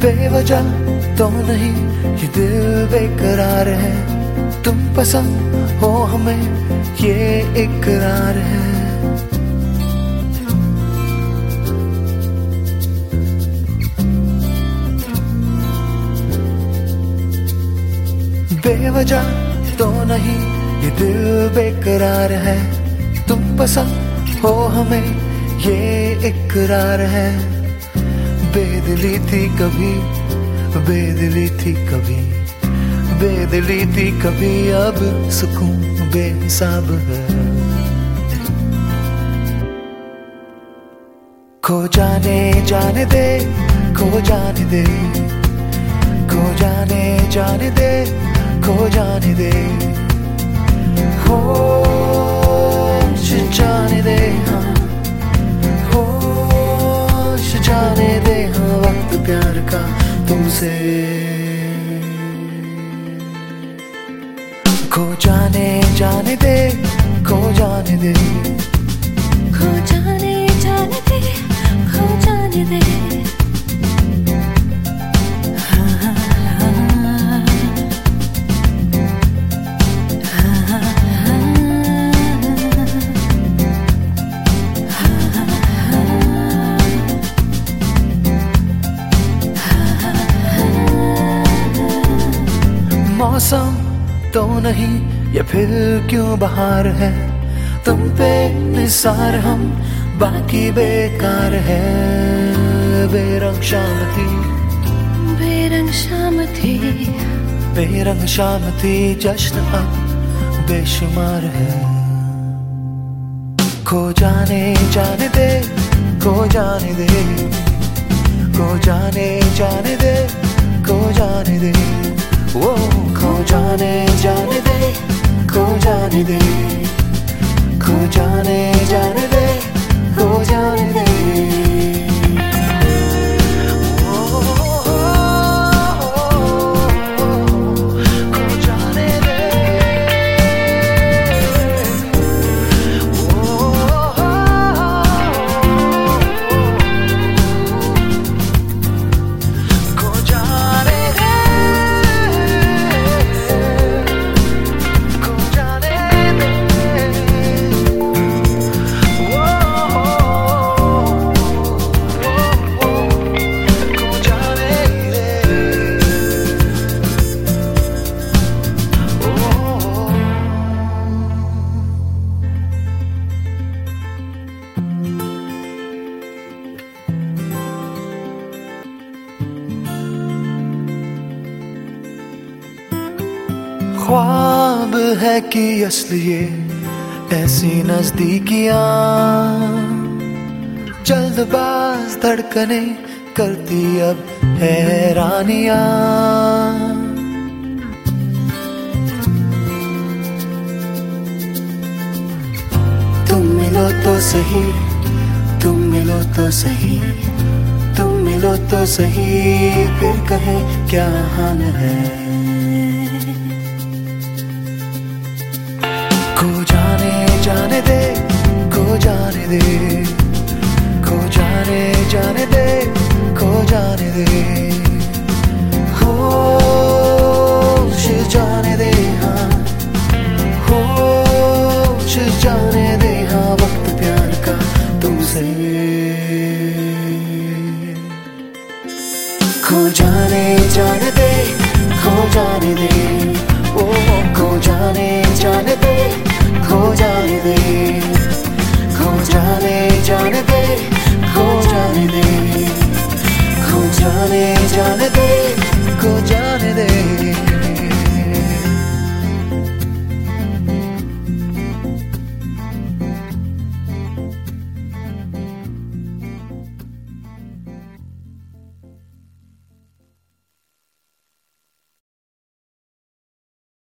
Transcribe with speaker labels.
Speaker 1: बेवजह तो नहीं ये दिल बेकरार है, तुम पसंद हो हमें ये इकरार है। बेवजह तो नहीं ये दिल बेकरार है, तुम पसंद हो हमें ये इकरार है। बेदिली थी कभी, बेदिली थी कभी, बेदिली थी कभी, अब सुकून बेहिसाब है। खो जाने जाने दे, खो जाने दे, खो जाने जाने दे, खो जाने दे, होश जाने दे, हाँ होश जाने दे, हाँ वक्त प्यार का तुमसे। खो जाने जाने दे, खो जाने दे,
Speaker 2: खो जाने जाने दे, खो जाने दे।
Speaker 1: मौसम तो नहीं ये फिर क्यों बहार है, तुम पे निसार हम बाकी बेकार है। बेरंग शाम थी,
Speaker 2: बेरंग शाम थी,
Speaker 1: बेरंग शाम थी, जश्न अब बेशुमार है। खो जाने जाने दे, खो जाने दे, खो जाने जाने दे, खो जाने दे, वो खो जाने जाने दे, खो जाने दे, खो जाने जाने दे, खो जाने दे। ख्वाब है कि असल ये ऐसी नजदीकियां, जल्दबाज धड़कने करती अब हैरानियां। तुम मिलो तो सही, तुम मिलो तो सही, तुम मिलो तो सही, फिर कहे क्या हाल है। खो जाने जाने दे, खो जाने दे, खो जाने जाने दे, खो जाने दे।